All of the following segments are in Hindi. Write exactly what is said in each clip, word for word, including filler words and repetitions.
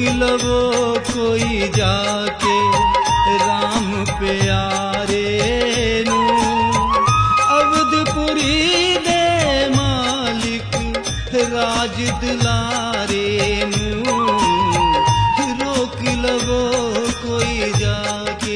लवो कोई जाके राम प्यारे नू, अवधपुरी दे मालिक राज दुलारे नू, रोक लवो कोई जाके।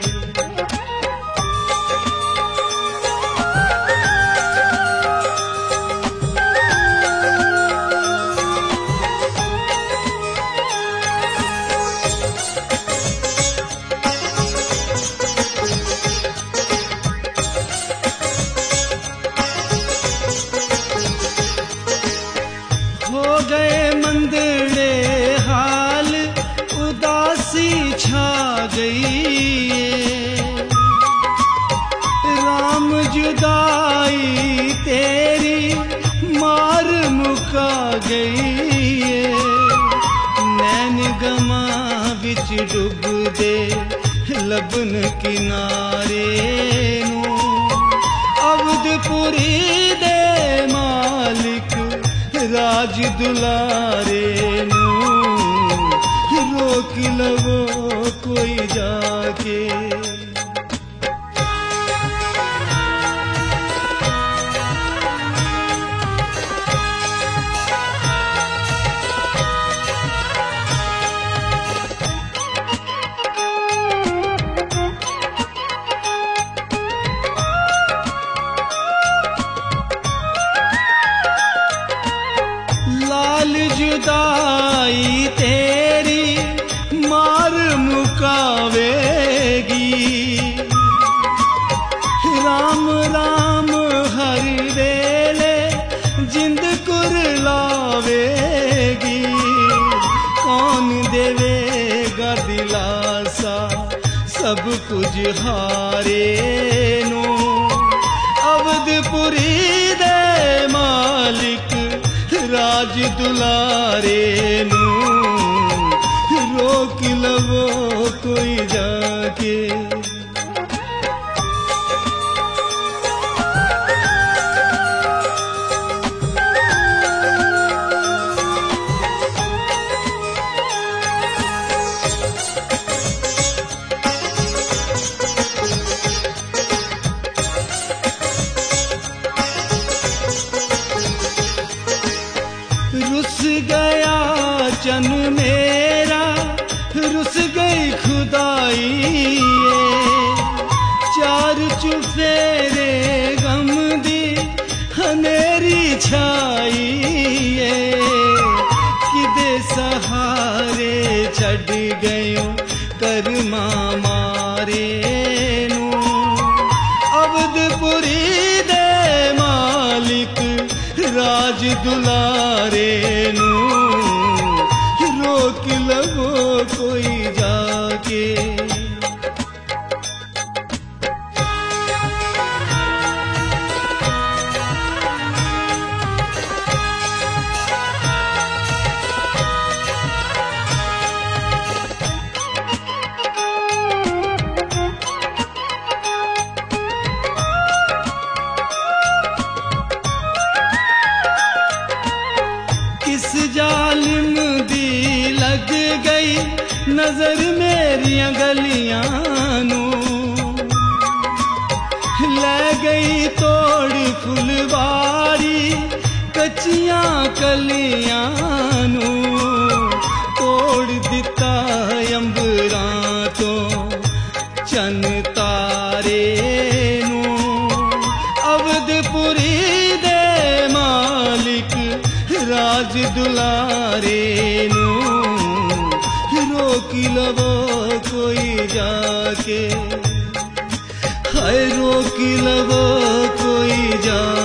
हो गए मंदड़े हाल उदासी छा गई, राम जुदाई तेरी मार मुका गई, नैन गमा बिच डुब दे लबन किनारे नू, अवधपुरी दे मालिक राज दुलारे नू, रोक लवो कोई जाके। लाल जुदाई तेरी मार मुकावेगी, राम राम हर वेले जिंद कुरलावेगी, कौन देवेगा दिलासा सब कुछ हारे नू, अवधपुरी दे मालिक राज दुलारे नू, रोक लवो कोई जाके। रुस गया चन मेरा, रुस गई खुदाई, चार चुफेरे गम दी हनेरी छाई, किदे सहारे छड़ गयो कर्मा मारे नू, अवधपुरी दे मालिक राज दुलारे नू, रोक लवो कोई जाके। किस जालिम दी लग गई नजर मेरियां गलियां नू, ले गई तोड़ फुलवारी कच्चियां कलियां नू, तोड़ दिता अंबरां तो चन तारे नू, अवधपुरी दे मालिक राज दुलारे नू, रोक लवो कोई जाके, हाय रोक लवो कोई जाके।